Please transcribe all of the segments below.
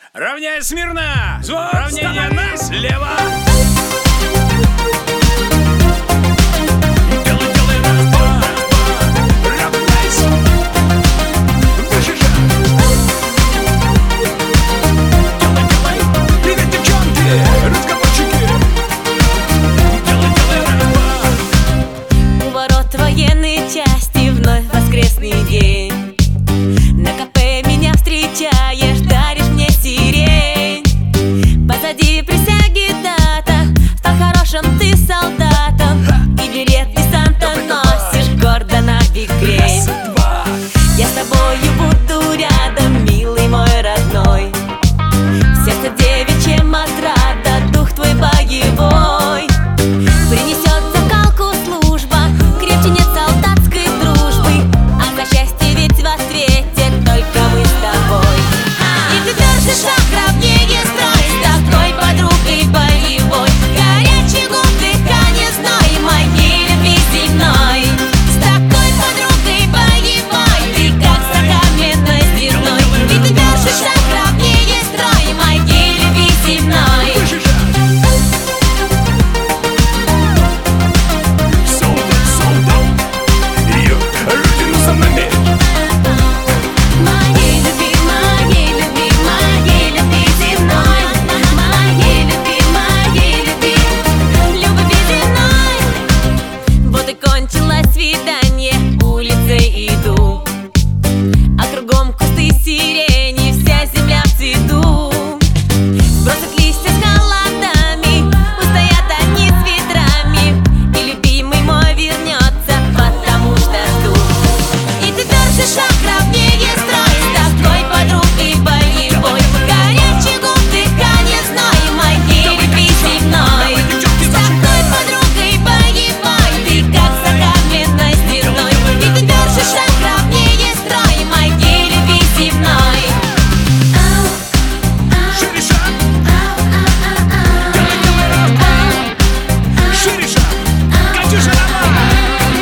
Равняй смирно! Равнение на слева! Делай раз, два, равняйся! Выше же! Делай! Привет, девчонки! Разговорчики! Делай раз, два! У ворот военной части вновь воскресный день. На кафе меня встречаешь, даришь мне сирень. Позади присяги дата, стал хорошим ты солдатом, и берет десанта носишь гордо на бикрень. Я с тобою буду рядом, милый мой родной. В сердце девичьем отрада, дух твой боевой. Принесет закалку служба, крепче нет солдатской дружбы, а за счастье ведь в ответе только мы с тобой. И ты тверже шаг, равнее строй, с такой подругой боевой. Горячий губ, дыхание, зной моей любви земной. С такой подругой боевой, ты как сокаменной стеной. И ты тверже шаг, равнее строй моей любви земной. Ее родину заметь! Моей любви земной, моей любви, любви земной. Вот и кончилось свидание, улицей иду, а кругом кусты сирени, вся земля в цвету. Бросят листья с холодами, устоят они с ветрами, и любимый мой вернется, потому что жду. И ты тверже шаг, равнее строй, с такой подругой боевой. Горячий губ, дыхание, зной моей любви земной. С такой подругой боевой, ты как сокаменной стеной. И ты тверже шаг, равнее строй моей любви земной. Шире шаг! Делай раз, два! Шире шаг! Катюша, давай!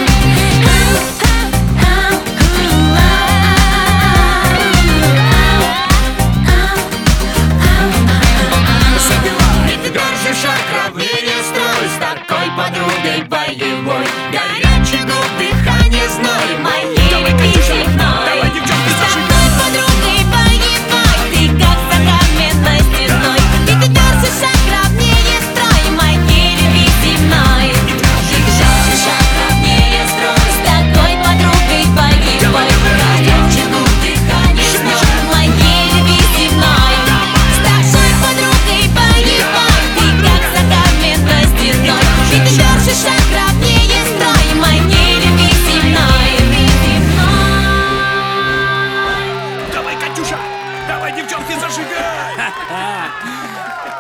Забивай! Дальше шаг, равнее строй, с такой подругой боевой. Горячий губ, дыхание, зной Моей Давай, любви Катюша, земной. давай, девчонки, С зажигай! такой подругой боевой, ты как сокаменной стеной. И ты тверже шаг, равнее строй моей любви земной. И ты тверже шаг, равнее строй, с такой подругой боевой. Горячий губ, дыхание, зной моей любви земной. С такой подругой боевой, ты как сокаменной стеной. И ты тверже шаг, равнее строй моей любви земной. Давай, Катюша! Давай, девчонки, зажигай!